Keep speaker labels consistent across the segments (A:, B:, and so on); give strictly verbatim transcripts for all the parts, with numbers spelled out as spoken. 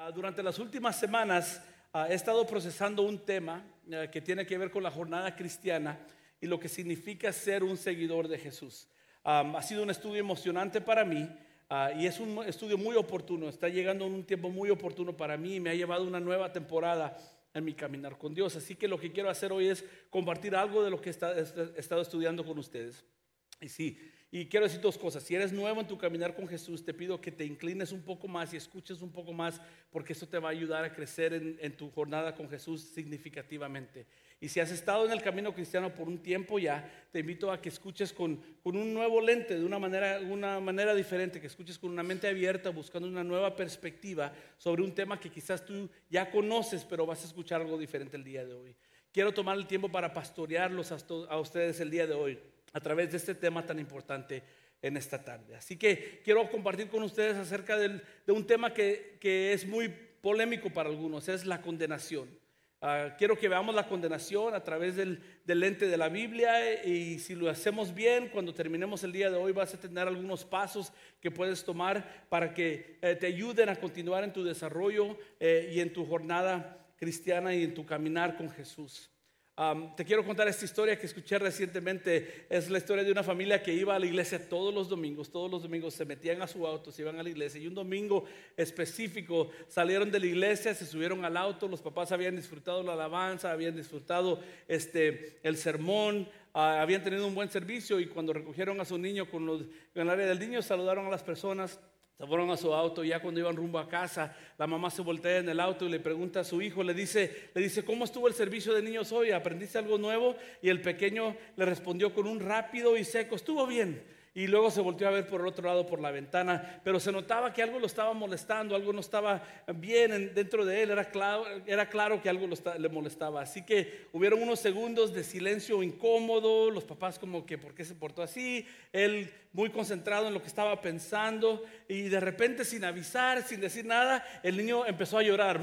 A: Uh, durante las últimas semanas uh, he estado procesando un tema uh, que tiene que ver con la jornada cristiana y lo que significa ser un seguidor de Jesús. Um, ha sido un estudio emocionante para mí uh, y es un estudio muy oportuno. Está llegando en un tiempo muy oportuno para mí y me ha llevado una nueva temporada en mi caminar con Dios. Así que lo que quiero hacer hoy es compartir algo de lo que he estado estudiando con ustedes. Y sí, y quiero decir dos cosas. Si eres nuevo en tu caminar con Jesús, te pido que te inclines un poco más y escuches un poco más, porque eso te va a ayudar a crecer en, en tu jornada con Jesús significativamente. Y si has estado en el camino cristiano por un tiempo ya, te invito a que escuches con, con un nuevo lente, de una manera, una manera diferente, que escuches con una mente abierta, buscando una nueva perspectiva sobre un tema que quizás tú ya conoces, pero vas a escuchar algo diferente el día de hoy. Quiero tomar el tiempo para pastorearlos a, a ustedes el día de hoy, a través de este tema tan importante en esta tarde. Así que quiero compartir con ustedes acerca del, de un tema que, que es muy polémico para algunos, es la condenación. Uh, quiero que veamos la condenación a través del, del lente de la Biblia, y si lo hacemos bien, cuando terminemos el día de hoy vas a tener algunos pasos que puedes tomar para que eh, te ayuden a continuar en tu desarrollo eh, y en tu jornada cristiana y en tu caminar con Jesús. Um, te quiero contar esta historia que escuché recientemente. Es la historia de una familia que iba a la iglesia todos los domingos. Todos los domingos se metían a su auto, se iban a la iglesia, y un domingo específico salieron de la iglesia, se subieron al auto. Los papás habían disfrutado la alabanza, habían disfrutado este, el sermón, uh, habían tenido un buen servicio, y cuando recogieron a su niño con, los, con el área del niño, saludaron a las personas. Se fueron a su auto. Ya cuando iban rumbo a casa, la mamá se voltea en el auto y le pregunta a su hijo, le dice, le dice, ¿cómo estuvo el servicio de niños hoy? ¿Aprendiste algo nuevo? Y el pequeño le respondió con un rápido y seco, estuvo bien. Y luego se volteó a ver por el otro lado, por la ventana, pero se notaba que algo lo estaba molestando, algo no estaba bien dentro de él. Era claro, era claro que algo lo está, le molestaba. Así que hubieron unos segundos de silencio incómodo. Los papás como que, ¿por qué se portó así? Él muy concentrado en lo que estaba pensando, y de repente, sin avisar, sin decir nada, el niño empezó a llorar.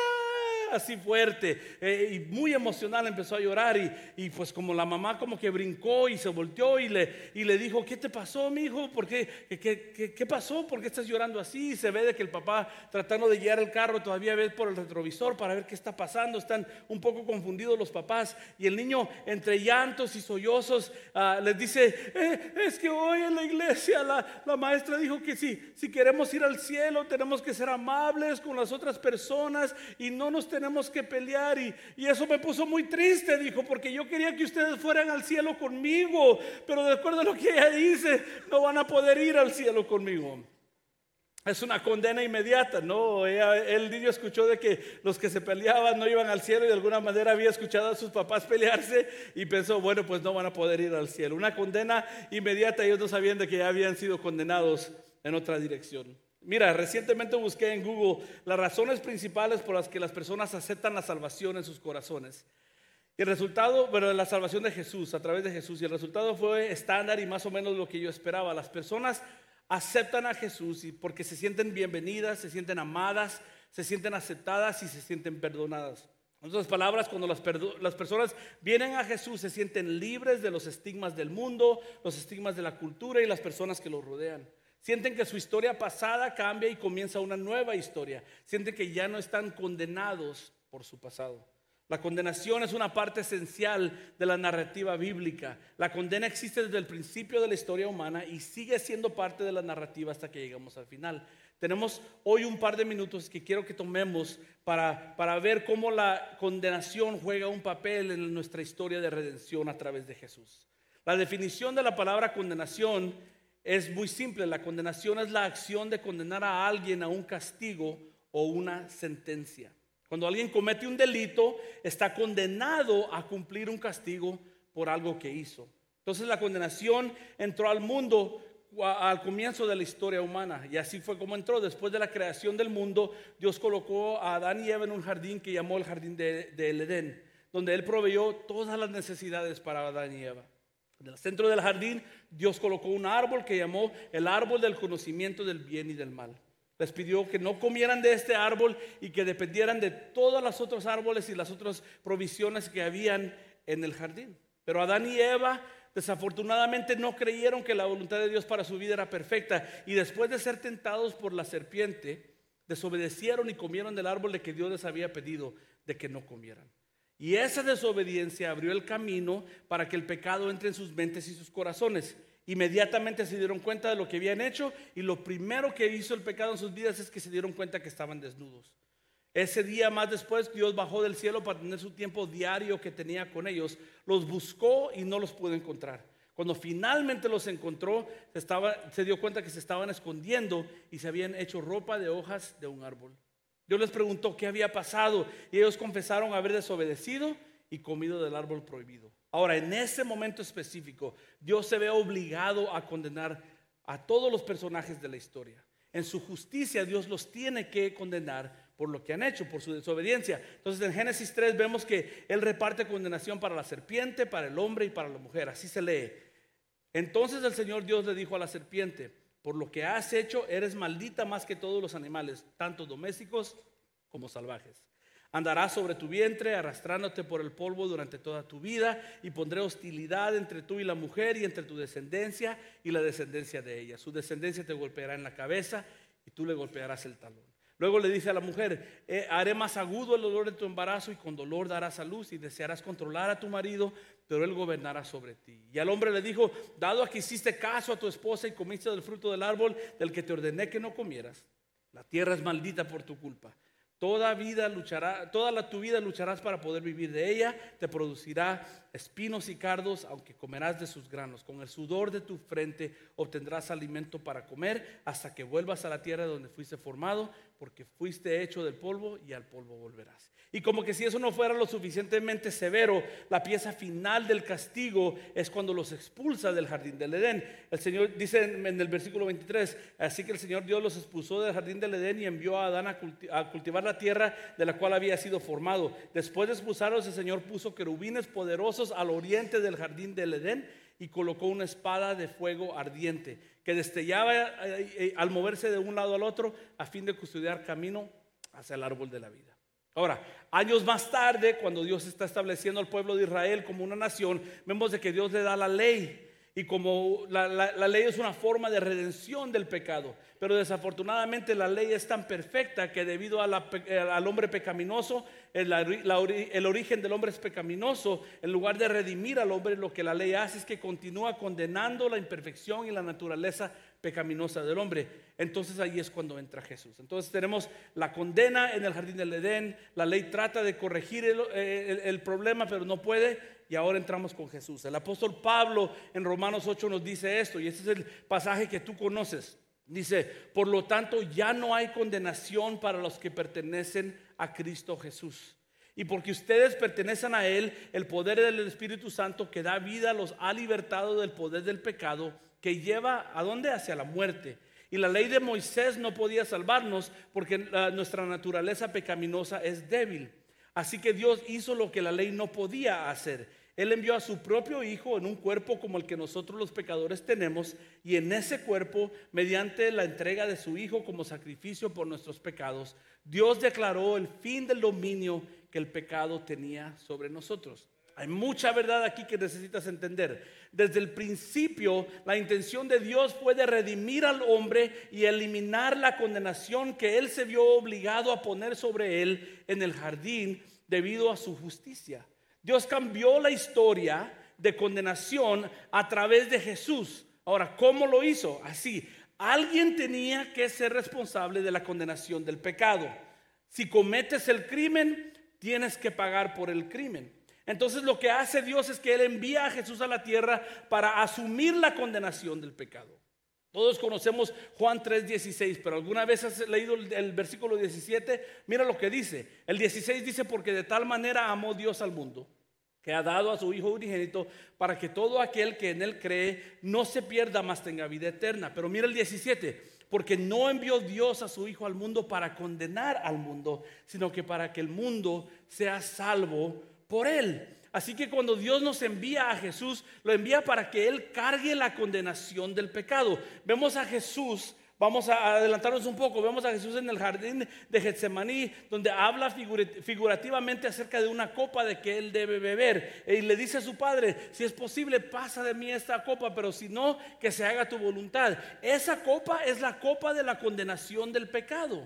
A: Así fuerte eh, y muy emocional, empezó a llorar, y, y pues como la mamá como que brincó y se volteó y le, y le dijo, ¿qué te pasó, mi hijo? ¿Por qué? ¿Qué, qué, qué, qué pasó? ¿Por qué estás llorando así? Y se ve de que el papá, tratando de guiar el carro, todavía ve por el retrovisor para ver qué está pasando. Están un poco confundidos los papás, y el niño, entre llantos y sollozos, uh, les dice, eh, es que hoy en la iglesia la, la maestra dijo que si, si queremos ir al cielo tenemos que ser amables con las otras personas y no nos tenemos tenemos que pelear, y, y eso me puso muy triste, dijo, porque yo quería que ustedes fueran al cielo conmigo, pero de acuerdo a lo que ella dice, no van a poder ir al cielo conmigo. Es una condena inmediata, ¿no? Ella, el niño escuchó de que los que se peleaban no iban al cielo, y de alguna manera había escuchado a sus papás pelearse y pensó, bueno, pues no van a poder ir al cielo. Una condena inmediata. Ellos no sabían de que ya habían sido condenados en otra dirección. Mira, recientemente busqué en Google las razones principales por las que las personas aceptan la salvación en sus corazones. Y el resultado, bueno, la salvación de Jesús, a través de Jesús, y el resultado fue estándar y más o menos lo que yo esperaba. Las personas aceptan a Jesús y porque se sienten bienvenidas, se sienten amadas, se sienten aceptadas y se sienten perdonadas. En otras palabras, cuando las, las personas vienen a Jesús, se sienten libres de los estigmas del mundo, los estigmas de la cultura y las personas que los rodean. Sienten que su historia pasada cambia y comienza una nueva historia. Sienten que ya no están condenados por su pasado. La condenación es una parte esencial de la narrativa bíblica. La condena existe desde el principio de la historia humana y sigue siendo parte de la narrativa hasta que llegamos al final. Tenemos hoy un par de minutos que quiero que tomemos para, para ver cómo la condenación juega un papel en nuestra historia de redención a través de Jesús. La definición de la palabra condenación es muy simple. La condenación es la acción de condenar a alguien a un castigo o una sentencia. Cuando alguien comete un delito, está condenado a cumplir un castigo por algo que hizo. Entonces la condenación entró al mundo al comienzo de la historia humana, y así fue como entró. Después de la creación del mundo, Dios colocó a Adán y Eva en un jardín que llamó el jardín de, del Edén, donde Él proveyó todas las necesidades para Adán y Eva. En el centro del jardín, Dios colocó un árbol que llamó el árbol del conocimiento del bien y del mal. Les pidió que no comieran de este árbol y que dependieran de todos los otros árboles y las otras provisiones que habían en el jardín. Pero Adán y Eva desafortunadamente no creyeron que la voluntad de Dios para su vida era perfecta, y después de ser tentados por la serpiente, Desobedecieron y comieron del árbol de que Dios les había pedido de que no comieran. Y esa desobediencia abrió el camino para que el pecado entre en sus mentes y sus corazones. Inmediatamente se dieron cuenta de lo que habían hecho, y lo primero que hizo el pecado en sus vidas es que se dieron cuenta que estaban desnudos. Ese día más después, Dios bajó del cielo para tener su tiempo diario que tenía con ellos. Los buscó y no los pudo encontrar. Cuando finalmente los encontró, se, estaba, se dio cuenta que se estaban escondiendo y se habían hecho ropa de hojas de un árbol. Dios les preguntó qué había pasado, y ellos confesaron haber desobedecido y comido del árbol prohibido. Ahora, en ese momento específico, Dios se ve obligado a condenar a todos los personajes de la historia. En su justicia, Dios los tiene que condenar por lo que han hecho, por su desobediencia. Entonces, en Génesis tres vemos que Él reparte condenación para la serpiente, para el hombre y para la mujer. Así se lee. Entonces el Señor Dios le dijo a la serpiente: por lo que has hecho, eres maldita más que todos los animales, tanto domésticos como salvajes. Andarás sobre tu vientre, arrastrándote por el polvo durante toda tu vida, y pondré hostilidad entre tú y la mujer, y entre tu descendencia y la descendencia de ella. Su descendencia te golpeará en la cabeza, y tú le golpearás el talón. Luego le dice a la mujer: eh, haré más agudo el dolor de tu embarazo, y con dolor darás a luz, y desearás controlar a tu marido, pero él gobernará sobre ti. Y al hombre le dijo: dado a que hiciste caso a tu esposa y comiste del fruto del árbol del que te ordené que no comieras, la tierra es maldita por tu culpa. Toda vida luchará, toda la, tu vida lucharás para poder vivir de ella. Te producirá espinos y cardos, aunque comerás de sus granos. Con el sudor de tu frente obtendrás alimento para comer, hasta que vuelvas a la tierra donde fuiste formado, porque fuiste hecho del polvo y al polvo volverás. Y como que si eso no fuera lo suficientemente severo, la pieza final del castigo es cuando los expulsa del jardín del Edén. El Señor dice en el versículo veintitrés: así que el Señor Dios los expulsó del jardín del Edén y envió a Adán a, culti- a cultivar la tierra de la cual había sido formado. Después de expulsarlos, el Señor puso querubines poderosos al oriente del jardín del Edén y colocó una espada de fuego ardiente que destellaba eh, eh, al moverse de un lado al otro, a fin de custodiar camino hacia el árbol de la vida. Ahora, años más tarde, cuando Dios está estableciendo al pueblo de Israel como una nación, vemos de que Dios le da la ley. Y como la, la, la ley es una forma de redención del pecado, pero desafortunadamente la ley es tan perfecta que debido a la, al hombre pecaminoso, el, la, el origen del hombre es pecaminoso. En lugar de redimir al hombre, lo que la ley hace es que continúa condenando la imperfección y la naturaleza pecaminosa del hombre. Entonces ahí es cuando entra Jesús. Entonces tenemos la condena en el jardín del Edén. La ley trata de corregir el, el, el problema, pero no puede. Y ahora entramos con Jesús. El apóstol Pablo en Romanos ocho nos dice esto, y este es el pasaje que tú conoces. Dice: por lo tanto ya no hay condenación para los que pertenecen a Cristo Jesús. Y porque ustedes pertenecen a Él, el poder del Espíritu Santo que da vida los ha libertado del poder del pecado, que lleva ¿a dónde? Hacia la muerte. Y la ley de Moisés no podía salvarnos porque la, nuestra naturaleza pecaminosa es débil. Así que Dios hizo lo que la ley no podía hacer. Él envió a su propio Hijo en un cuerpo como el que nosotros los pecadores tenemos, y en ese cuerpo, mediante la entrega de su Hijo como sacrificio por nuestros pecados, Dios declaró el fin del dominio que el pecado tenía sobre nosotros. Hay mucha verdad aquí que necesitas entender. Desde el principio, la intención de Dios fue de redimir al hombre y eliminar la condenación que Él se vio obligado a poner sobre él en el jardín debido a su justicia. Dios cambió la historia de condenación a través de Jesús. Ahora, ¿cómo lo hizo? Así: alguien tenía que ser responsable de la condenación del pecado. Si cometes el crimen, tienes que pagar por el crimen. Entonces lo que hace Dios es que Él envía a Jesús a la tierra para asumir la condenación del pecado. Todos conocemos Juan tres dieciséis, pero ¿alguna vez has leído el, el versículo diecisiete? Mira lo que dice. El dieciséis dice: porque de tal manera amó Dios al mundo, que ha dado a su Hijo unigénito, para que todo aquel que en Él cree no se pierda, mas tenga vida eterna. Pero mira el diecisiete: porque no envió Dios a su Hijo al mundo para condenar al mundo, sino que para que el mundo sea salvo por Él. Así que cuando Dios nos envía a Jesús, lo envía para que Él cargue la condenación del pecado. Vemos a Jesús, vamos a adelantarnos un poco, vemos a Jesús en el jardín de Getsemaní, donde habla figurativamente acerca de una copa de que Él debe beber. Y le dice a su Padre: si es posible, pasa de mí esta copa, pero si no, que se haga tu voluntad. Esa copa es la copa de la condenación del pecado.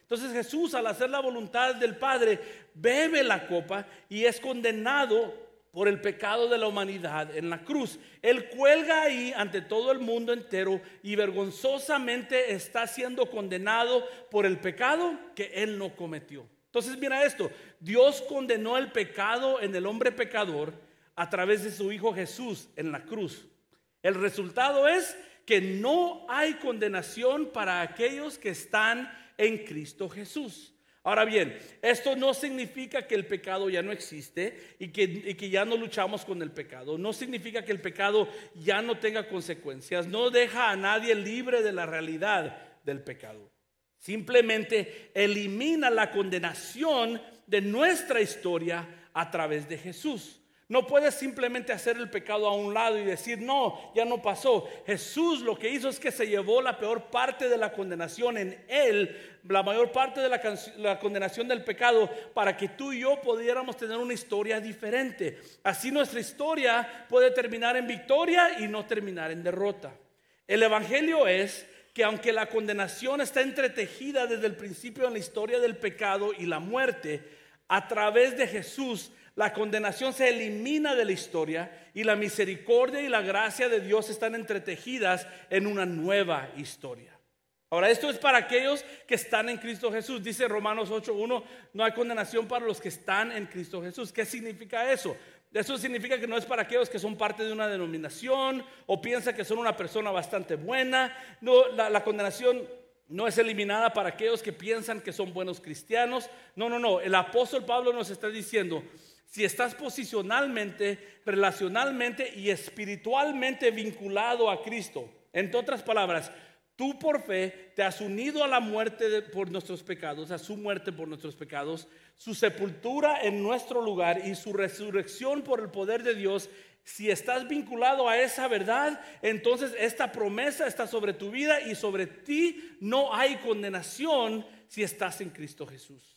A: Entonces Jesús, al hacer la voluntad del Padre, bebe la copa y es condenado por el pecado de la humanidad en la cruz. Él cuelga ahí ante todo el mundo entero y vergonzosamente está siendo condenado por el pecado que él no cometió. Entonces mira esto, Dios condenó el pecado en el hombre pecador a través de su Hijo Jesús en la cruz. El resultado es que no hay condenación para aquellos que están en Cristo Jesús. Ahora bien, esto no significa que el pecado ya no existe y que, y que ya no luchamos con el pecado. No significa que el pecado ya no tenga consecuencias. No deja a nadie libre de la realidad del pecado. Simplemente elimina la condenación de nuestra historia a través de Jesús. No puedes simplemente hacer el pecado a un lado y decir, no, ya no pasó. Jesús lo que hizo es que se llevó la peor parte de la condenación en Él, la mayor parte de la, la condenación del pecado, para que tú y yo pudiéramos tener una historia diferente. Así nuestra historia puede terminar en victoria y no terminar en derrota. El evangelio es que aunque la condenación está entretejida desde el principio en la historia del pecado y la muerte, a través de Jesús la condenación se elimina de la historia y la misericordia y la gracia de Dios están entretejidas en una nueva historia. Ahora, esto es para aquellos que están en Cristo Jesús. Dice Romanos ocho uno, no hay condenación para los que están en Cristo Jesús. ¿Qué significa eso? Eso significa que no es para aquellos que son parte de una denominación o piensan que son una persona bastante buena. No, la, la condenación no es eliminada para aquellos que piensan que son buenos cristianos. No, no, no. El apóstol Pablo nos está diciendo, si estás posicionalmente, relacionalmente y espiritualmente vinculado a Cristo, en otras palabras, tú por fe te has unido a la muerte de, por nuestros pecados, a su muerte por nuestros pecados, su sepultura en nuestro lugar y su resurrección por el poder de Dios. Si estás vinculado a esa verdad, entonces esta promesa está sobre tu vida y sobre ti no hay condenación si estás en Cristo Jesús.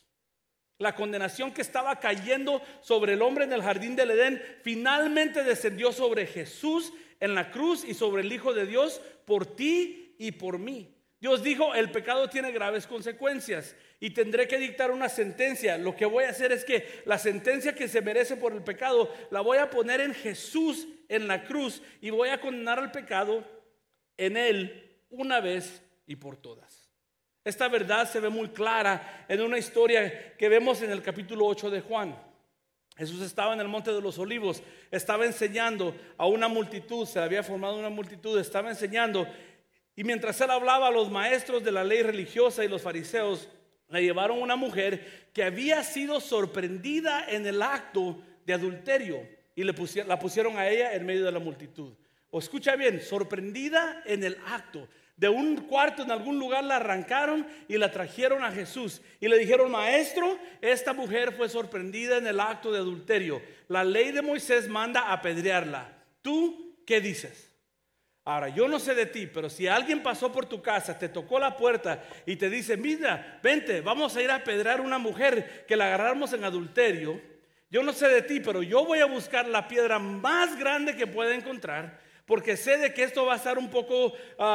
A: La condenación que estaba cayendo sobre el hombre en el jardín del Edén finalmente descendió sobre Jesús en la cruz y sobre el Hijo de Dios por ti y por mí. Dios dijo, el pecado tiene graves consecuencias y tendré que dictar una sentencia. Lo que voy a hacer es que la sentencia que se merece por el pecado la voy a poner en Jesús en la cruz y voy a condenar al pecado en Él una vez y por todas. Esta verdad se ve muy clara en una historia que vemos en el capítulo ocho de Juan. Jesús estaba en el monte de los olivos, estaba enseñando a una multitud, se había formado una multitud, estaba enseñando. Y mientras él hablaba, los maestros de la ley religiosa y los fariseos le llevaron una mujer que había sido sorprendida en el acto de adulterio y le pusieron, la pusieron a ella en medio de la multitud. O escucha bien, sorprendida en el acto. De un cuarto en algún lugar la arrancaron y la trajeron a Jesús y le dijeron, maestro, esta mujer fue sorprendida en el acto de adulterio. La ley de Moisés manda apedrearla. ¿Tú qué dices? Ahora, yo no sé de ti, pero si alguien pasó por tu casa, te tocó la puerta y te dice, mira, vente, vamos a ir a apedrear a una mujer que la agarramos en adulterio. Yo no sé de ti, pero yo voy a buscar la piedra más grande que pueda encontrar, porque sé de que esto va a estar un poco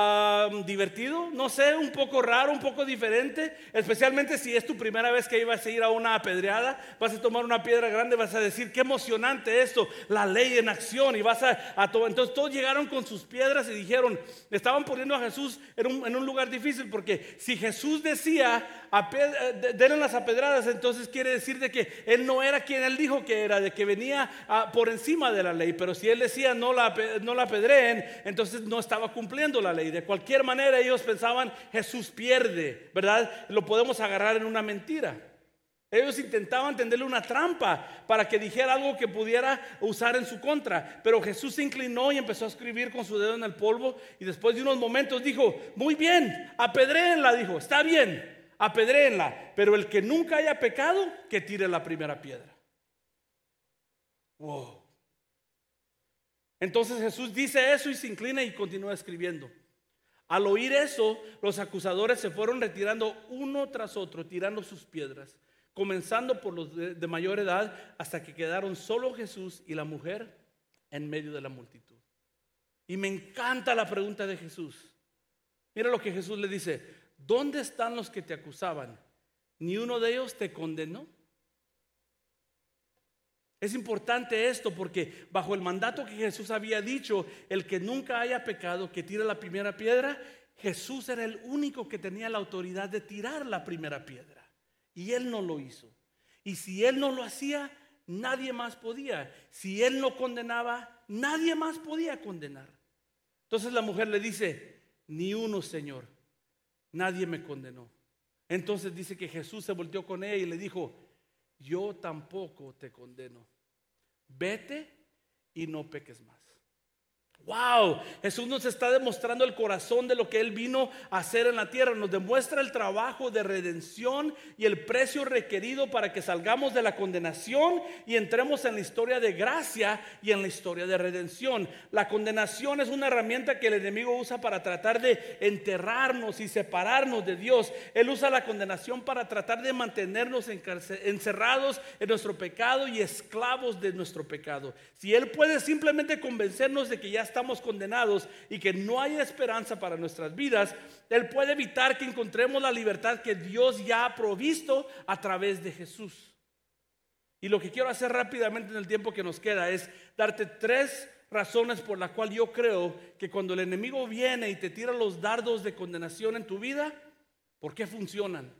A: uh, divertido, no sé, un poco raro, un poco diferente, especialmente si es tu primera vez que ibas a ir a una apedreada. Vas a tomar una piedra grande, vas a decir, qué emocionante esto, la ley en acción, y vas a, a to- entonces todos llegaron con sus piedras y dijeron, estaban poniendo a Jesús en un, en un lugar difícil, porque si Jesús decía, aped- denle las apedradas, entonces quiere decir de que él no era quien él dijo que era, de que venía uh, por encima de la ley. Pero si él decía, no la, no la apedreen, entonces no estaba cumpliendo la ley. De cualquier manera ellos pensaban, Jesús pierde, ¿verdad? Lo podemos agarrar en una mentira. Ellos intentaban tenderle una trampa para que dijera algo que pudiera usar en su contra. Pero Jesús se inclinó y empezó a escribir con su dedo en el polvo. Y después de unos momentos dijo, muy bien, apedréenla, dijo, está bien, apedréenla, pero el que nunca haya pecado, que tire la primera piedra. Wow. Entonces Jesús dice eso y se inclina y continúa escribiendo. Al oír eso, los acusadores se fueron retirando uno tras otro, tirando sus piedras, comenzando por los de, de mayor edad, hasta que quedaron solo Jesús y la mujer en medio de la multitud. Y me encanta la pregunta de Jesús. Mira lo que Jesús le dice, ¿dónde están los que te acusaban? ni uno de ellos te condenó. Es importante esto porque bajo el mandato que Jesús había dicho, el que nunca haya pecado, que tire la primera piedra, Jesús era el único que tenía la autoridad de tirar la primera piedra. Y Él no lo hizo. Y si Él no lo hacía, nadie más podía. Si Él no condenaba, nadie más podía condenar. Entonces la mujer le dice, ni uno, Señor, nadie me condenó. Entonces dice que Jesús se volteó con ella y le dijo, yo tampoco te condeno. Vete y no peques más. Wow, Jesús nos está demostrando el corazón de lo que Él vino a hacer en la tierra. Nos demuestra el trabajo de redención y el precio requerido para que salgamos de la condenación y entremos en la historia de gracia y en la historia de redención. La condenación es una herramienta que el enemigo usa para tratar de enterrarnos y separarnos de Dios. Él usa la condenación para tratar de mantenernos encerrados en nuestro pecado y esclavos de nuestro pecado. Si Él puede simplemente convencernos de que ya estamos condenados y que no hay esperanza para nuestras vidas, Él puede evitar que encontremos la libertad que Dios ya ha provisto a través de Jesús. Y lo que quiero hacer rápidamente en el tiempo que nos queda es darte tres razones por las cuales yo creo que cuando el enemigo viene y te tira los dardos de condenación en tu vida, ¿por qué funcionan?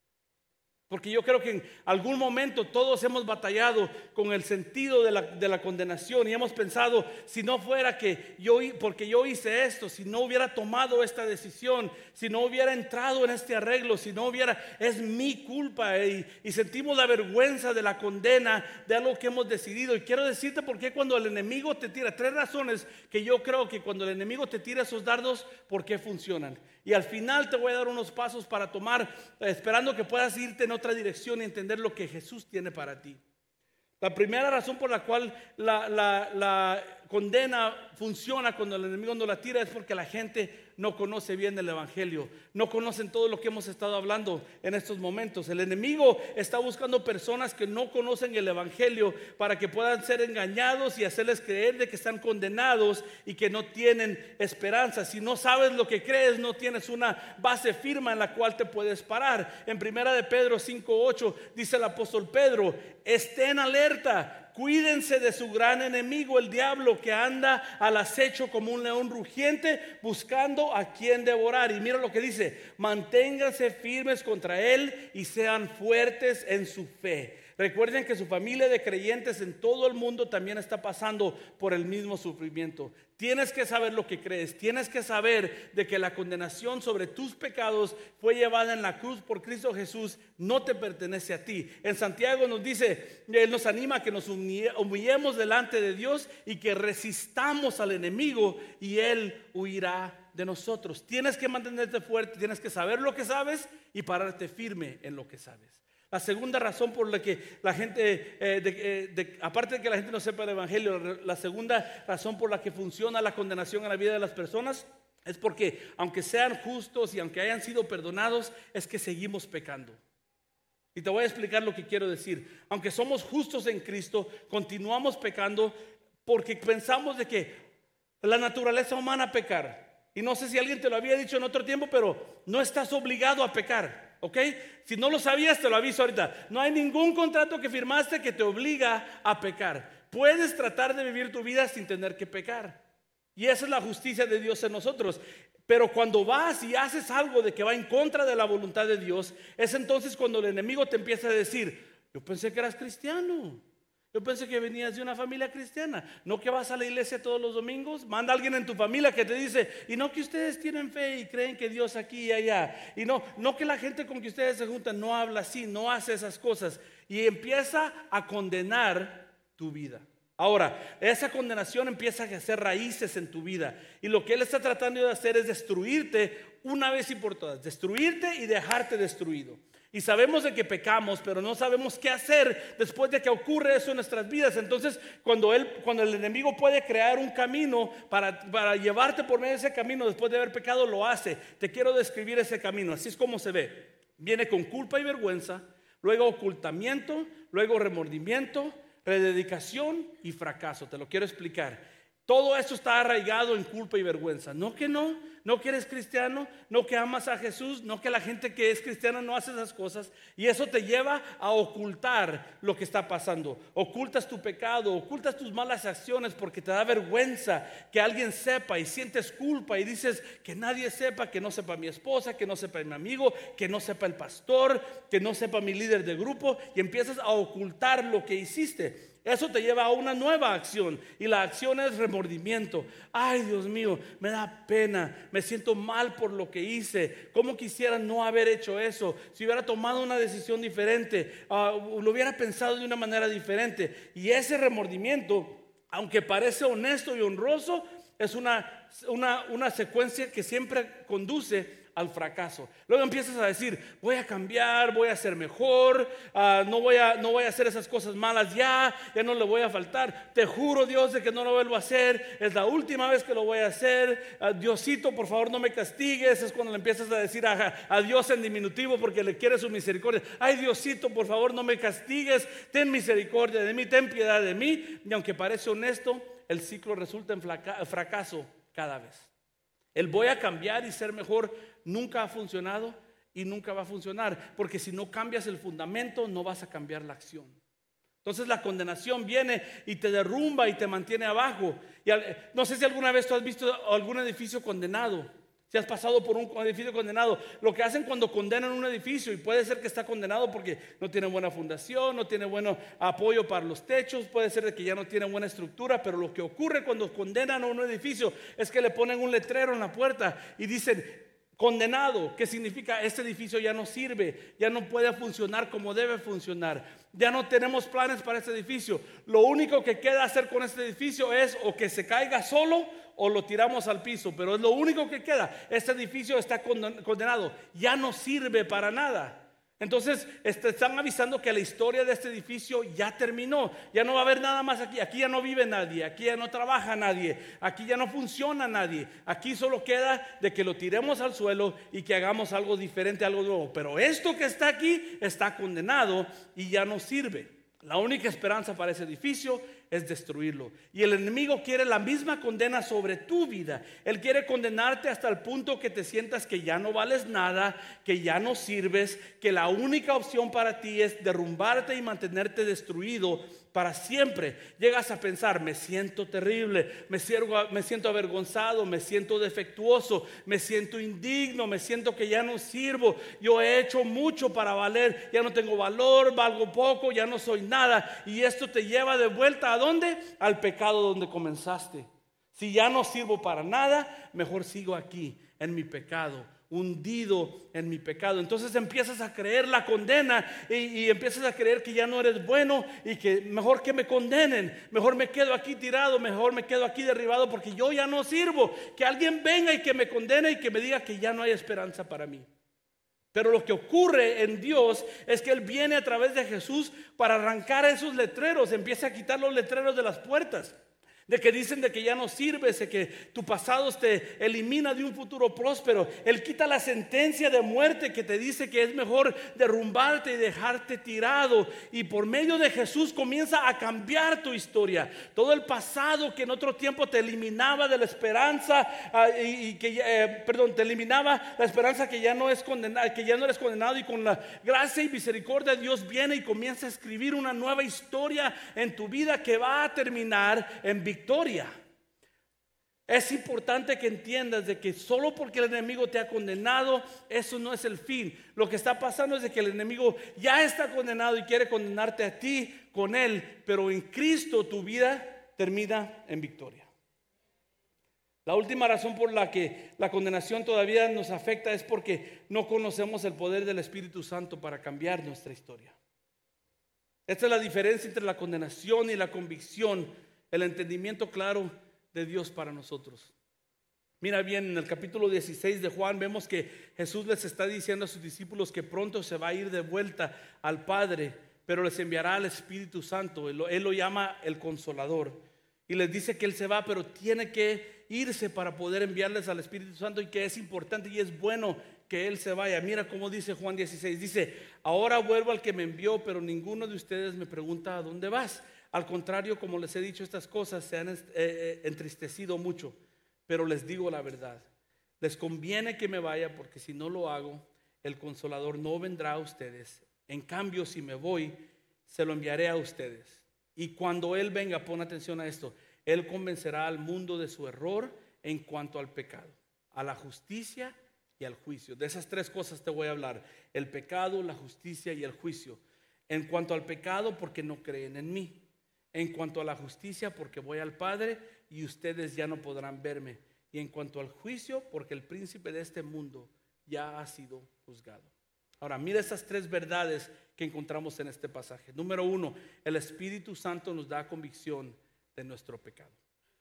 A: Porque yo creo que en algún momento todos hemos batallado con el sentido de la, de la condenación y hemos pensado, si no fuera que yo, porque yo hice esto, si no hubiera tomado esta decisión, si no hubiera entrado en este arreglo, si no hubiera, es mi culpa, y, y sentimos la vergüenza de la condena de algo que hemos decidido. Y quiero decirte por qué cuando el enemigo te tira, tres razones que yo creo que cuando el enemigo te tira esos dardos, ¿por qué funcionan? Y al final te voy a dar unos pasos para tomar, esperando que puedas irte en otra dirección y entender lo que Jesús tiene para ti. La primera razón por la cual la, la, la condena funciona cuando el enemigo no la tira es porque la gente no conoce bien el evangelio, no conocen todo lo que hemos estado hablando en estos momentos. El enemigo está buscando personas que no conocen el evangelio para que puedan ser engañados y hacerles creer de que están condenados y que no tienen esperanza. Si no sabes lo que crees, no tienes una base firme en la cual te puedes parar. En primera de Pedro cinco ocho dice el apóstol Pedro, estén alerta. Cuídense de su gran enemigo, el diablo, que anda al acecho como un león rugiente buscando a quien devorar. Y mira lo que dice, manténganse firmes contra él y sean fuertes en su fe. Recuerden que su familia de creyentes en todo el mundo también está pasando por el mismo sufrimiento. Tienes que saber lo que crees. Tienes que saber de que la condenación sobre tus pecados fue llevada en la cruz por Cristo Jesús. No te pertenece a ti. En Santiago nos dice, Él nos anima a que nos humillemos delante de Dios y que resistamos al enemigo y Él huirá de nosotros. Tienes que mantenerte fuerte. Tienes que saber lo que sabes y pararte firme en lo que sabes. La segunda razón por la que la gente, eh, de, eh, de, aparte de que la gente no sepa el evangelio, la segunda razón por la que funciona la condenación en la vida de las personas es porque aunque sean justos y aunque hayan sido perdonados, es que seguimos pecando. Y te voy a explicar lo que quiero decir. Aunque somos justos en Cristo, continuamos pecando porque pensamos de que la naturaleza humana pecar. Y no sé si alguien te lo había dicho en otro tiempo, pero no estás obligado a pecar. ¿Ok? Si no lo sabías, te lo aviso ahorita. No hay ningún contrato que firmaste que te obliga a pecar. Puedes tratar de vivir tu vida sin tener que pecar. Y esa es la justicia de Dios en nosotros. Pero cuando vas y haces algo de que va en contra de la voluntad de Dios, es entonces cuando el enemigo te empieza a decir, yo pensé que eras cristiano. Yo pensé que venías de una familia cristiana. No que vas a la iglesia todos los domingos. Manda a alguien en tu familia que te dice, y no que ustedes tienen fe y creen que Dios aquí y allá. Y no, no que la gente con que ustedes se juntan no habla así, no hace esas cosas. Y empieza a condenar tu vida. Ahora, esa condenación empieza a hacer raíces en tu vida. Y lo que Él está tratando de hacer es destruirte una vez y por todas. Destruirte y dejarte destruido. Y sabemos de que pecamos, pero no sabemos qué hacer después de que ocurre eso en nuestras vidas. Entonces, cuando, él, cuando el enemigo puede crear un camino para, para llevarte por medio de ese camino después de haber pecado, lo hace. Te quiero describir ese camino. Así es como se ve. Viene con culpa y vergüenza, luego ocultamiento, luego remordimiento, rededicación y fracaso. Te lo quiero explicar. Todo eso está arraigado en culpa y vergüenza. No que no, no que eres cristiano, no que amas a Jesús, no que la gente que es cristiana no hace esas cosas. Y eso te lleva a ocultar lo que está pasando. Ocultas tu pecado, ocultas tus malas acciones porque te da vergüenza que alguien sepa y sientes culpa y dices que nadie sepa, que no sepa mi esposa, que no sepa mi amigo, que no sepa el pastor, que no sepa mi líder de grupo, y empiezas a ocultar lo que hiciste. Eso te lleva a una nueva acción, y la acción es remordimiento. Ay, Dios mío, me da pena, me siento mal por lo que hice. ¿Cómo quisiera no haber hecho eso? Si hubiera tomado una decisión diferente, uh, lo hubiera pensado de una manera diferente. Y ese remordimiento, aunque parece honesto y honroso, es una, una, una secuencia que siempre conduce al fracaso. Luego empiezas a decir, voy a cambiar, voy a ser mejor, uh, no, voy a, no voy a hacer esas cosas malas ya, ya no le voy a faltar. Te juro, Dios, de que no lo vuelvo a hacer. Es la última vez que lo voy a hacer. uh, Diosito, por favor, no me castigues. Es cuando le empiezas a decir a, a Dios en diminutivo porque le quiere su misericordia. Ay, Diosito, por favor, no me castigues. Ten misericordia de mí, ten piedad de mí. Y aunque parece honesto, el ciclo resulta en fracaso cada vez. El voy a cambiar y ser mejor nunca ha funcionado y nunca va a funcionar, porque si no cambias el fundamento no vas a cambiar la acción. Entonces la condenación viene y te derrumba y te mantiene abajo. Y al, no sé si alguna vez tú has visto algún edificio condenado. Si has pasado por un edificio condenado, lo que hacen cuando condenan un edificio, y puede ser que está condenado porque no tiene buena fundación, no tiene buen apoyo para los techos, puede ser de que ya no tiene buena estructura, pero lo que ocurre cuando condenan a un edificio es que le ponen un letrero en la puerta y dicen condenado, que significa este edificio ya no sirve, ya no puede funcionar como debe funcionar, ya no tenemos planes para este edificio. Lo único que queda hacer con este edificio es o que se caiga solo o lo tiramos al piso, pero es lo único que queda. Este edificio está condenado, ya no sirve para nada. Entonces están avisando que la historia de este edificio ya terminó, ya no va a haber nada más aquí. Aquí ya no vive nadie, aquí ya no trabaja nadie, aquí ya no funciona nadie. Aquí solo queda de que lo tiremos al suelo y que hagamos algo diferente, algo nuevo. Pero esto que está aquí está condenado y ya no sirve. La única esperanza para ese edificio es destruirlo. Y el enemigo quiere la misma condena sobre tu vida. Él quiere condenarte hasta el punto que te sientas que ya no vales nada, que ya no sirves, que la única opción para ti es derrumbarte y mantenerte destruido para siempre. Llegas a pensar, me siento terrible, me siento, me siento avergonzado, me siento defectuoso, me siento indigno, me siento que ya no sirvo, yo he hecho mucho para valer, ya no tengo valor, valgo poco, ya no soy nada. Y esto te lleva de vuelta a ¿a dónde? Al pecado donde comenzaste. Si ya no sirvo para nada, mejor sigo aquí en mi pecado, hundido en mi pecado. Entonces empiezas a creer la condena y, y empiezas a creer que ya no eres bueno y que mejor que me condenen, mejor me quedo aquí tirado, mejor me quedo aquí derribado porque yo ya no sirvo. Que alguien venga y que me condene y que me diga que ya no hay esperanza para mí. Pero lo que ocurre en Dios es que Él viene a través de Jesús para arrancar esos letreros. Empieza a quitar los letreros de las puertas, de que dicen de que ya no sirves, de que tu pasado te elimina de un futuro próspero. Él quita la sentencia de muerte que te dice que es mejor derrumbarte y dejarte tirado. Y por medio de Jesús comienza a cambiar tu historia. Todo el pasado que en otro tiempo te eliminaba de la esperanza uh, y, y que eh, perdón, te eliminaba la esperanza que ya no es condenado, que ya no eres condenado, y con la gracia y misericordia de Dios viene y comienza a escribir una nueva historia en tu vida que va a terminar en victoria. Victoria. Es importante que entiendas de que solo porque el enemigo te ha condenado, eso no es el fin. Lo que está pasando es de que el enemigo ya está condenado y quiere condenarte a ti con él, pero en Cristo tu vida termina en victoria. La última razón por la que la condenación todavía nos afecta es porque no conocemos el poder del Espíritu Santo para cambiar nuestra historia. Esta es la diferencia entre la condenación y la convicción. El entendimiento claro de Dios para nosotros. Mira bien, en el capítulo dieciséis de Juan vemos que Jesús les está diciendo a sus discípulos que pronto se va a ir de vuelta al Padre, pero les enviará al Espíritu Santo. Él lo, él lo llama el Consolador. Y les dice que Él se va, pero tiene que irse para poder enviarles al Espíritu Santo, y que es importante y es bueno que Él se vaya. Mira cómo dice Juan dieciséis. Dice, ahora vuelvo al que me envió, pero ninguno de ustedes me pregunta ¿a dónde vas? Al contrario, como les he dicho estas cosas, se han eh, entristecido mucho, pero les digo la verdad. Les conviene que me vaya, porque si no lo hago, el Consolador no vendrá a ustedes. En cambio, si me voy, se lo enviaré a ustedes. Y cuando Él venga, pon atención a esto, Él convencerá al mundo de su error en cuanto al pecado, a la justicia y al juicio. De esas tres cosas te voy a hablar: el pecado, la justicia y el juicio. En cuanto al pecado, porque no creen en mí. En cuanto a la justicia, porque voy al Padre y ustedes ya no podrán verme. Y en cuanto al juicio, porque el príncipe de este mundo ya ha sido juzgado. Ahora, mira estas tres verdades que encontramos en este pasaje. Número uno, el Espíritu Santo nos da convicción de nuestro pecado.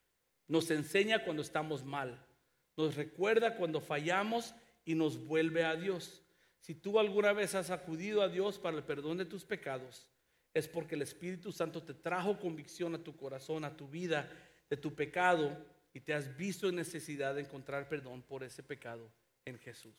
A: Nos enseña cuando estamos mal. Nos recuerda cuando fallamos y nos vuelve a Dios. Si tú alguna vez has acudido a Dios para el perdón de tus pecados, es porque el Espíritu Santo te trajo convicción a tu corazón, a tu vida, de tu pecado, y te has visto en necesidad de encontrar perdón por ese pecado en Jesús.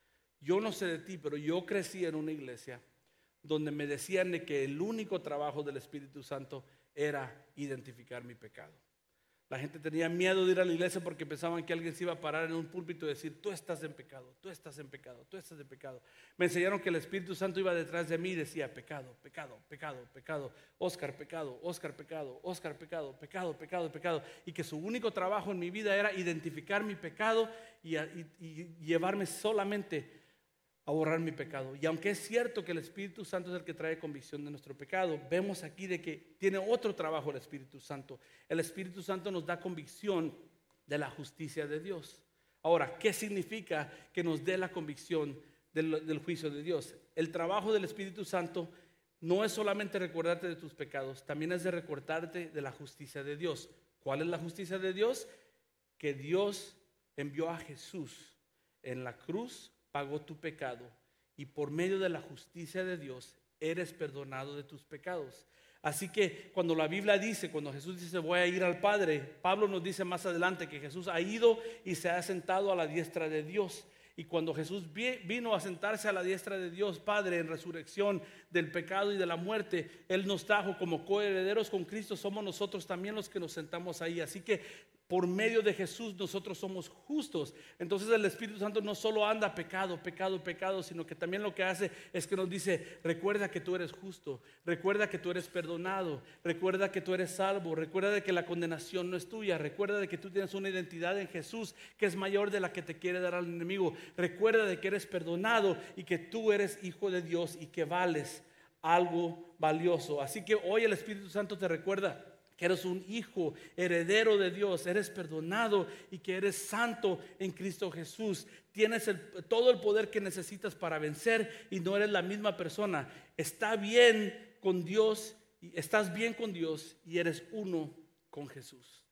A: Yo no sé de ti, pero yo crecí en una iglesia donde me decían de que el único trabajo del Espíritu Santo era identificar mi pecado. La gente tenía miedo de ir a la iglesia porque pensaban que alguien se iba a parar en un púlpito y decir: tú estás en pecado, tú estás en pecado, tú estás en pecado. Me enseñaron que el Espíritu Santo iba detrás de mí y decía: pecado, pecado, pecado, pecado, Oscar, pecado, Oscar, pecado, Oscar, pecado, pecado, pecado, pecado. Y que su único trabajo en mi vida era identificar mi pecado y, y, y llevarme solamente a borrar mi pecado. Y aunque es cierto que el Espíritu Santo es el que trae convicción de nuestro pecado, vemos aquí de que tiene otro trabajo el Espíritu Santo. El Espíritu Santo nos da convicción de la justicia de Dios. Ahora, ¿qué significa que nos dé la convicción del, del juicio de Dios? El trabajo del Espíritu Santo no es solamente recordarte de tus pecados, también es de recordarte de la justicia de Dios. ¿Cuál es la justicia de Dios? Que Dios envió a Jesús en la cruz, pagó tu pecado, y por medio de la justicia de Dios eres perdonado de tus pecados. Así que cuando la Biblia dice, cuando Jesús dice voy a ir al Padre, Pablo nos dice más adelante que Jesús ha ido y se ha sentado a la diestra de Dios. Y cuando Jesús vino a sentarse a la diestra de Dios Padre en resurrección del pecado y de la muerte, Él nos trajo como coherederos con Cristo. Somos nosotros también los que nos sentamos ahí. Así que por medio de Jesús nosotros somos justos. Entonces el Espíritu Santo no solo anda pecado, pecado, pecado, sino que también lo que hace es que nos dice: recuerda que tú eres justo, recuerda que tú eres perdonado, recuerda que tú eres salvo, recuerda de que la condenación no es tuya, recuerda de que tú tienes una identidad en Jesús que es mayor de la que te quiere dar al enemigo, recuerda de que eres perdonado y que tú eres hijo de Dios y que vales algo valioso. Así que hoy el Espíritu Santo te recuerda que eres un hijo, heredero de Dios, eres perdonado y que eres santo en Cristo Jesús. Tienes el, todo el poder que necesitas para vencer y no eres la misma persona. Está bien con Dios, estás bien con Dios y eres uno con Jesús.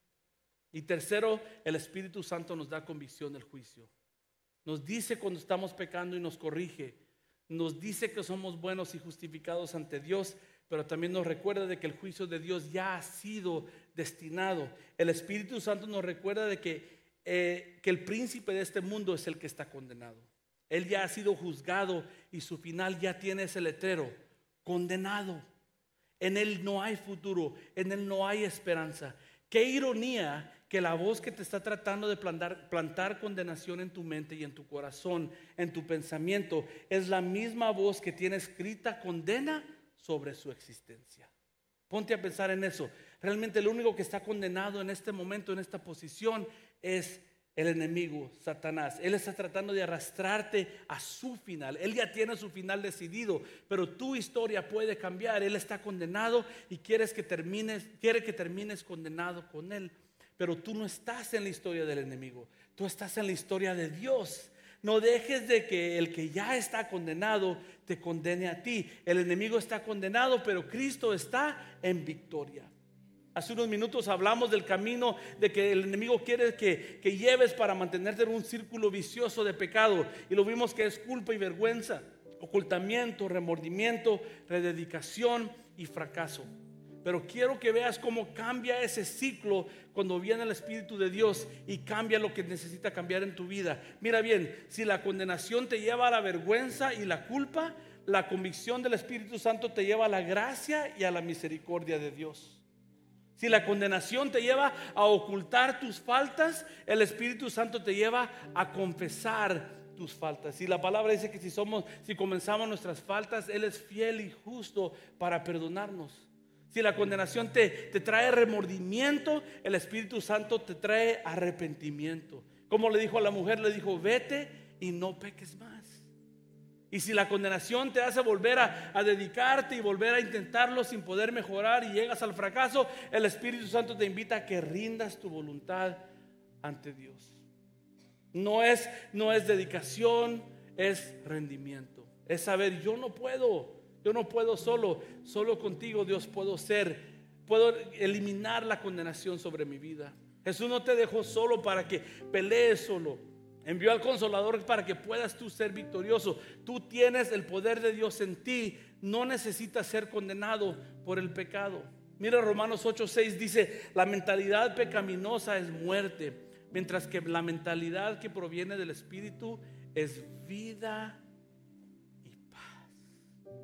A: Y tercero, el Espíritu Santo nos da convicción del juicio. Nos dice cuando estamos pecando y nos corrige. Nos dice que somos buenos y justificados ante Dios, pero también nos recuerda de que el juicio de Dios ya ha sido destinado. El Espíritu Santo nos recuerda de que, eh, que el príncipe de este mundo es el que está condenado. Él ya ha sido juzgado y su final ya tiene ese letrero: condenado. En él no hay futuro, en él no hay esperanza. Qué ironía que la voz que te está tratando de plantar, plantar condenación en tu mente y en tu corazón, en tu pensamiento, es la misma voz que tiene escrita condena sobre su existencia. Ponte a pensar en eso. Realmente el único que está condenado en este momento, en esta posición, es el enemigo, Satanás. Él está tratando de arrastrarte a su final. Él ya tiene su final decidido, pero tu historia puede cambiar. Él está condenado y quieres que termines, quiere que termines condenado con él. Pero tú no estás en la historia del enemigo, tú estás en la historia de Dios. No dejes de que el que ya está condenado te condene a ti. El enemigo está condenado, pero Cristo está en victoria. Hace unos minutos hablamos del camino de que el enemigo quiere que, que lleves para mantenerte en un círculo vicioso de pecado. Y lo vimos que es culpa y vergüenza, ocultamiento, remordimiento, rededicación y fracaso. Pero quiero que veas cómo cambia ese ciclo cuando viene el Espíritu de Dios y cambia lo que necesita cambiar en tu vida. Mira bien, si la condenación te lleva a la vergüenza y la culpa, la convicción del Espíritu Santo te lleva a la gracia y a la misericordia de Dios. Si la condenación te lleva a ocultar tus faltas, el Espíritu Santo te lleva a confesar tus faltas. Y la palabra dice que si somos, si comenzamos nuestras faltas, Él es fiel y justo para perdonarnos. Si la condenación te, te trae remordimiento, el Espíritu Santo te trae arrepentimiento. Como le dijo a la mujer, le dijo: vete y no peques más. Y si la condenación te hace volver a, a dedicarte y volver a intentarlo sin poder mejorar y llegas al fracaso, el Espíritu Santo te invita a que rindas tu voluntad ante Dios. No es, no es dedicación, es rendimiento. Es saber: yo no puedo, yo no puedo solo, solo contigo, Dios, puedo ser, puedo eliminar la condenación sobre mi vida. Jesús no te dejó solo para que pelees solo. Envió al Consolador para que puedas tú ser victorioso. Tú tienes el poder de Dios en ti. No necesitas ser condenado por el pecado. Mira, Romanos ocho seis dice: la mentalidad pecaminosa es muerte, mientras que la mentalidad que proviene del Espíritu es vida y paz.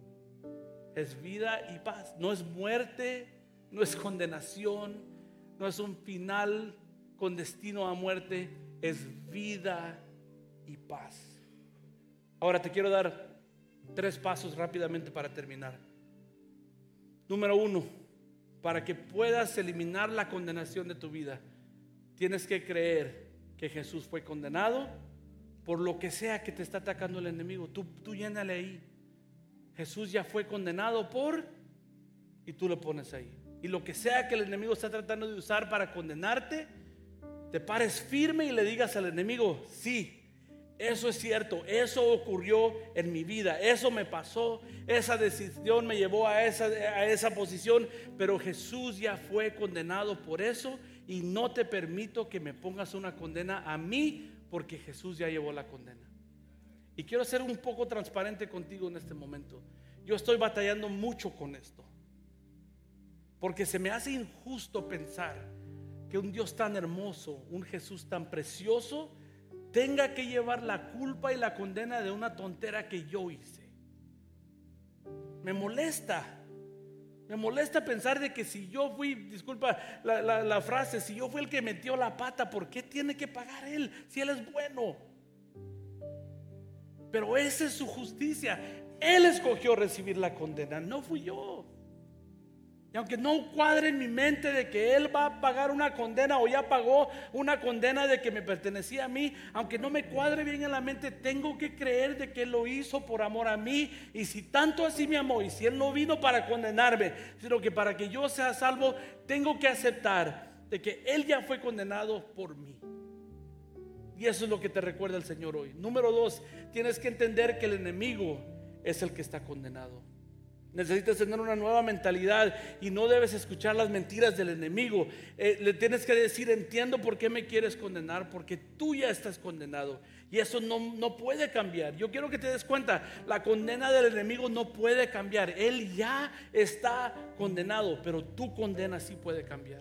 A: Es vida y paz. No es muerte, no es condenación, no es un final con destino a muerte. Es vida y paz. Ahora te quiero dar tres pasos rápidamente para terminar. Número uno, para que puedas eliminar la condenación de tu vida, tienes que creer que Jesús fue condenado por lo que sea que te está atacando el enemigo. Tú, tú llénale ahí: Jesús ya fue condenado por, y tú lo pones ahí. Y lo que sea que el enemigo está tratando de usar para condenarte, te pares firme y le digas al enemigo: sí, eso es cierto, eso ocurrió en mi vida, eso me pasó, esa decisión me llevó a esa, a esa posición, pero Jesús ya fue condenado por eso y no te permito que me pongas una condena a mí, porque Jesús ya llevó la condena. Y quiero ser un poco transparente contigo en este momento. Yo estoy batallando mucho con esto, porque se me hace injusto pensar que un Dios tan hermoso, un Jesús tan precioso, tenga que llevar la culpa y la condena de una tontera que yo hice. Me molesta. Me molesta pensar de que si yo fui, disculpa la, la, la frase, si yo fui el que metió la pata, ¿por qué tiene que pagar Él si Él es bueno? Pero esa es su justicia. Él escogió recibir la condena, no fui yo. Y aunque no cuadre en mi mente de que Él va a pagar una condena o ya pagó una condena de que me pertenecía a mí, aunque no me cuadre bien en la mente, tengo que creer de que Él lo hizo por amor a mí. Y si tanto así me amó, y si Él no vino para condenarme, sino que para que yo sea salvo, tengo que aceptar de que Él ya fue condenado por mí. Y eso es lo que te recuerda el Señor hoy. Número dos, tienes que entender que el enemigo es el que está condenado. Necesitas tener una nueva mentalidad y no debes escuchar las mentiras del enemigo. Eh, le tienes que decir: entiendo por qué me quieres condenar, porque tú ya estás condenado. Y eso no, no puede cambiar. Yo quiero que te des cuenta, la condena del enemigo no puede cambiar. Él ya está condenado, pero tu condena sí puede cambiar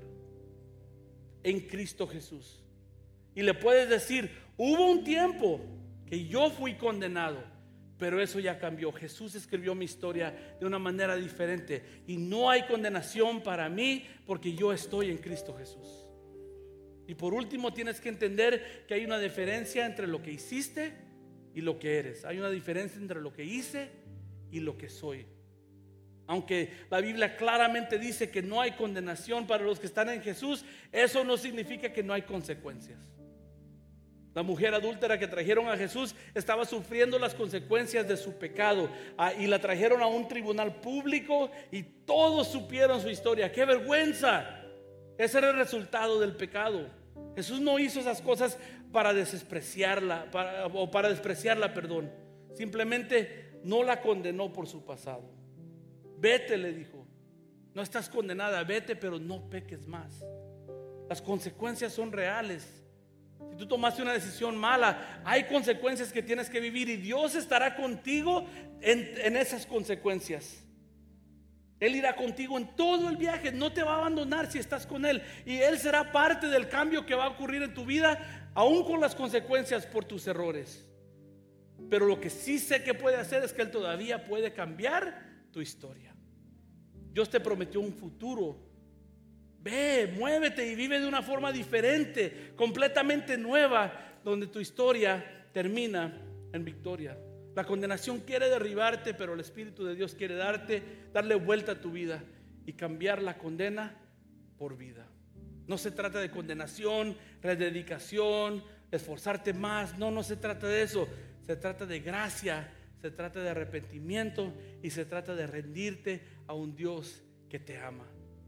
A: en Cristo Jesús. Y le puedes decir: hubo un tiempo que yo fui condenado, pero eso ya cambió. Jesús escribió mi historia de una manera diferente y no hay condenación para mí, porque yo estoy en Cristo Jesús. Y por último, tienes que entender que hay una diferencia entre lo que hiciste y lo que eres. Hay una diferencia entre lo que hice y lo que soy. Aunque la Biblia claramente dice que no hay condenación para los que están en Jesús, eso no significa que no hay consecuencias. La mujer adúltera que trajeron a Jesús estaba sufriendo las consecuencias de su pecado, ah, y la trajeron a un tribunal público y todos supieron su historia. ¡Qué vergüenza! Ese era el resultado del pecado. Jesús no hizo esas cosas para despreciarla, para, o para despreciarla, perdón. Simplemente no la condenó por su pasado. Vete, le dijo. No estás condenada, vete, pero no peques más. Las consecuencias son reales. Si tú tomaste una decisión mala, hay consecuencias que tienes que vivir, y Dios estará contigo en, en esas consecuencias. Él irá contigo en todo el viaje, no te va a abandonar si estás con Él, y Él será parte del cambio que va a ocurrir en tu vida, aún con las consecuencias por tus errores. Pero lo que sí sé que puede hacer es que Él todavía puede cambiar tu historia. Dios te prometió un futuro Ve, muévete y vive de una forma diferente, completamente nueva, donde tu historia termina en victoria. La condenación quiere derribarte, pero el Espíritu de Dios quiere darte, darle vuelta a tu vida y cambiar la condena por vida. No se trata de condenación, rededicación, esforzarte más. No, no se trata de eso. Se trata de gracia, se trata de arrepentimiento y se trata de rendirte a un Dios que te ama.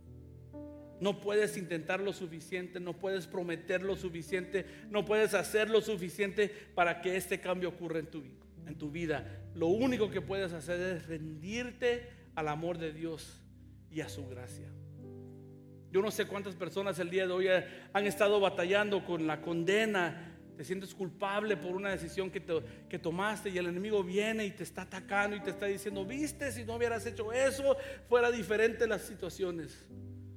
A: No puedes intentar lo suficiente, no puedes prometer lo suficiente, no puedes hacer lo suficiente para que este cambio ocurra en tu, en tu vida. Lo único que puedes hacer es rendirte al amor de Dios y a su gracia. Yo no sé cuántas personas el día de hoy han estado batallando con la condena. Te sientes culpable por una decisión que, te, que tomaste y el enemigo viene y te está atacando y te está diciendo: viste, si no hubieras hecho eso, fuera diferente las situaciones.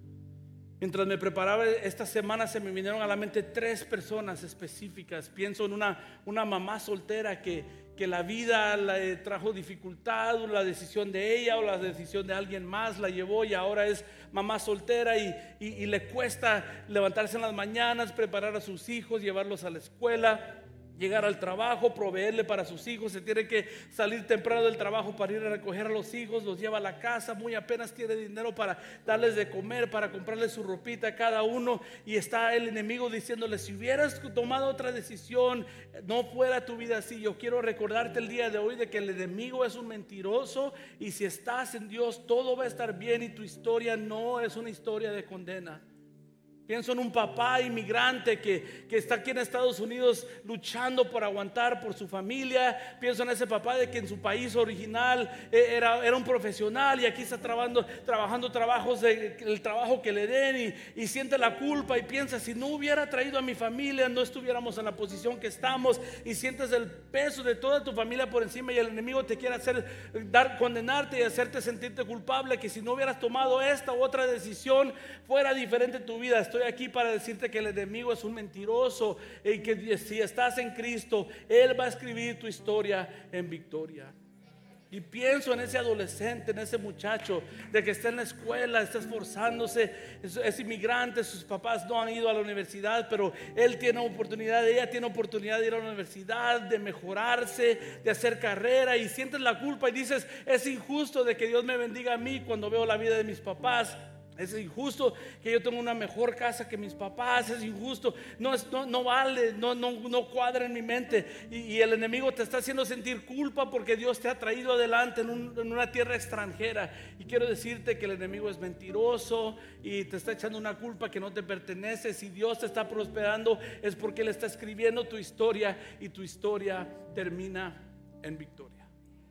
A: Mientras me preparaba esta semana, se me vinieron a la mente tres personas específicas. Pienso en una, una mamá soltera que, que la vida le trajo dificultad, o la decisión de ella o la decisión de alguien más la llevó y ahora es mamá soltera y, y, y le cuesta levantarse en las mañanas, preparar a sus hijos, llevarlos a la escuela, llegar al trabajo, proveerle para sus hijos. Se tiene que salir temprano del trabajo para ir a recoger a los hijos, los lleva a la casa, muy apenas tiene dinero para darles de comer, para comprarles su ropita a cada uno, y está el enemigo diciéndole: si hubieras tomado otra decisión, no fuera tu vida así. Yo quiero recordarte el día de hoy de que el enemigo es un mentiroso, y si estás en Dios todo va a estar bien y tu historia no es una historia de condena. Pienso en un papá inmigrante que, que está aquí en Estados Unidos luchando por aguantar por su familia. Pienso en ese papá de que en su país original era, era un profesional y aquí está trabajando, trabajando trabajos de, el trabajo que le den y, y siente la culpa y piensa: si no hubiera traído a mi familia no estuviéramos en la posición que estamos, y sientes el peso de toda tu familia por encima, y el enemigo te quiere hacer dar, condenarte y hacerte sentirte culpable, que si no hubieras tomado esta u otra decisión fuera diferente tu vida. Estoy Estoy aquí para decirte que el enemigo es un mentiroso y que si estás en Cristo, Él va a escribir tu historia en victoria. Y pienso en ese adolescente, en ese muchacho de que está en la escuela, está esforzándose, es, es inmigrante, sus papás no han ido a la universidad, pero él tiene oportunidad, ella tiene oportunidad de ir a la universidad, de mejorarse, de hacer carrera, y sientes la culpa y dices: es injusto de que Dios me bendiga a mí cuando veo la vida de mis papás. Es injusto que yo tenga una mejor casa que mis papás. Es injusto, no, no, no vale, no, no, no cuadra en mi mente. Y, y el enemigo te está haciendo sentir culpa porque Dios te ha traído adelante en, un, en una tierra extranjera. Y quiero decirte que el enemigo es mentiroso y te está echando una culpa que no te pertenece. Si Dios te está prosperando es porque Él está escribiendo tu historia, y tu historia termina en victoria.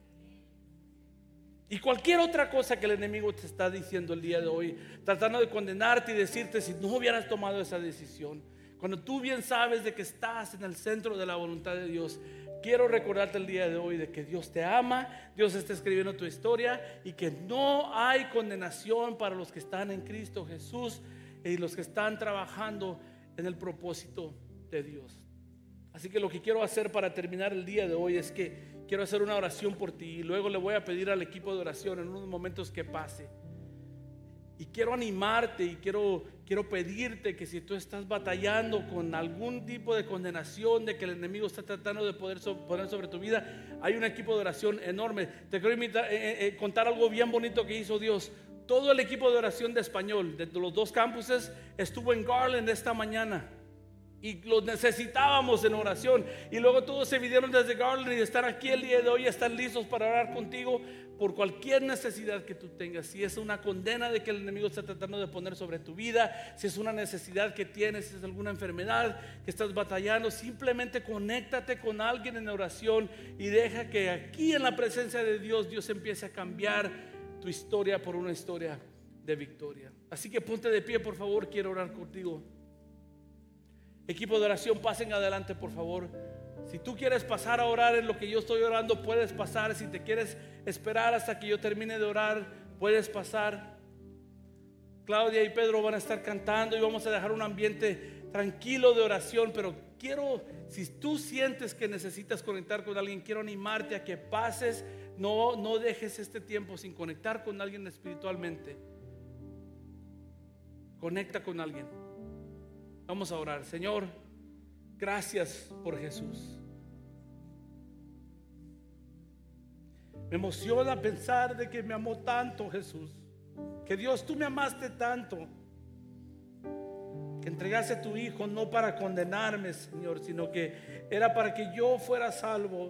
A: Y cualquier otra cosa que el enemigo te está diciendo el día de hoy, tratando de condenarte y decirte: si no hubieras tomado esa decisión, cuando tú bien sabes de que estás en el centro de la voluntad de Dios, quiero recordarte el día de hoy de que Dios te ama, Dios está escribiendo tu historia, y que no hay condenación para los que están en Cristo Jesús y los que están trabajando en el propósito de Dios. Así que lo que quiero hacer para terminar el día de hoy es que quiero hacer una oración por ti, y luego le voy a pedir al equipo de oración en unos momentos que pase. Y quiero animarte y quiero, quiero pedirte que si tú estás batallando con algún tipo de condenación, de que el enemigo está tratando de poder so, poner sobre tu vida, hay un equipo de oración enorme. Te quiero invitar, eh, eh, contar algo bien bonito que hizo Dios. Todo el equipo de oración de español de los dos campuses estuvo en Garland esta mañana. Y los necesitábamos en oración. Y luego todos se vinieron desde Garland y están aquí el día de hoy. Están listos para orar contigo por cualquier necesidad que tú tengas. Si es una condena de que el enemigo está tratando de poner sobre tu vida, si es una necesidad que tienes, si es alguna enfermedad que estás batallando, simplemente conéctate con alguien en oración y deja que aquí en la presencia de Dios, Dios empiece a cambiar tu historia por una historia de victoria. Así que ponte de pie, por favor, quiero orar contigo. Equipo de oración, pasen adelante, por favor. Si tú quieres pasar a orar en lo que yo estoy orando, puedes pasar. Si te quieres esperar hasta que yo termine de orar, puedes pasar. Claudia y Pedro van a estar cantando y vamos a dejar un ambiente tranquilo de oración. Pero quiero, si tú sientes que necesitas conectar con alguien, quiero animarte a que pases. No, no dejes este tiempo sin conectar con alguien espiritualmente. Conecta con alguien. Vamos a orar. Señor, gracias por Jesús. Me emociona pensar de que me amó tanto Jesús, que Dios, tú me amaste tanto, que entregaste a tu Hijo no para condenarme, Señor, sino que era para que yo fuera salvo.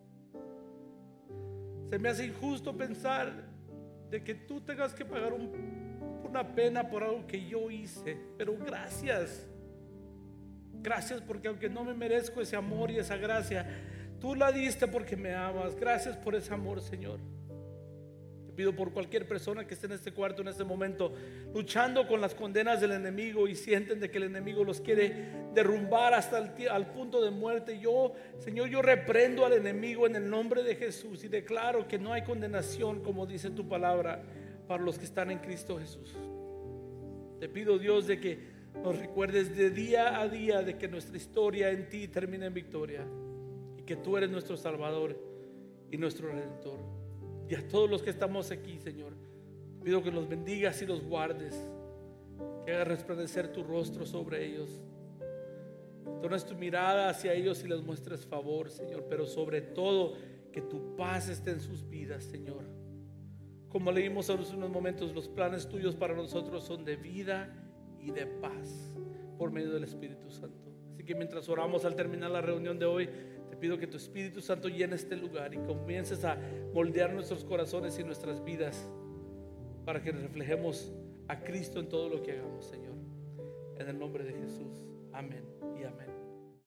A: Se me hace injusto pensar de que tú tengas que pagar un, una pena por algo que yo hice, pero gracias. Gracias porque aunque no me merezco ese amor y esa gracia, tú la diste porque me amas. Gracias por ese amor, Señor. Te pido por cualquier persona que esté en este cuarto en este momento, luchando con las condenas del enemigo y sienten de que el enemigo los quiere derrumbar hasta el al punto de muerte. Yo, Señor, yo reprendo al enemigo en el nombre de Jesús y declaro que no hay condenación, como dice tu palabra, para los que están en Cristo Jesús. Te pido, Dios, de que nos recuerdes de día a día de que nuestra historia en ti termina en victoria, que tú eres nuestro Salvador y nuestro Redentor. Y a todos los que estamos aquí, Señor, pido que los bendigas y los guardes, que hagas resplandecer tu rostro sobre ellos, tornes tu mirada hacia ellos y les muestres favor, Señor, pero sobre todo que tu paz esté en sus vidas, Señor. Como leímos hace unos momentos, los planes tuyos para nosotros son de vida y de paz por medio del Espíritu Santo. Así que mientras oramos al terminar la reunión de hoy, te pido que tu Espíritu Santo llene este lugar y comiences a moldear nuestros corazones y nuestras vidas para que reflejemos a Cristo en todo lo que hagamos, Señor. En el nombre de Jesús. Amén y amén.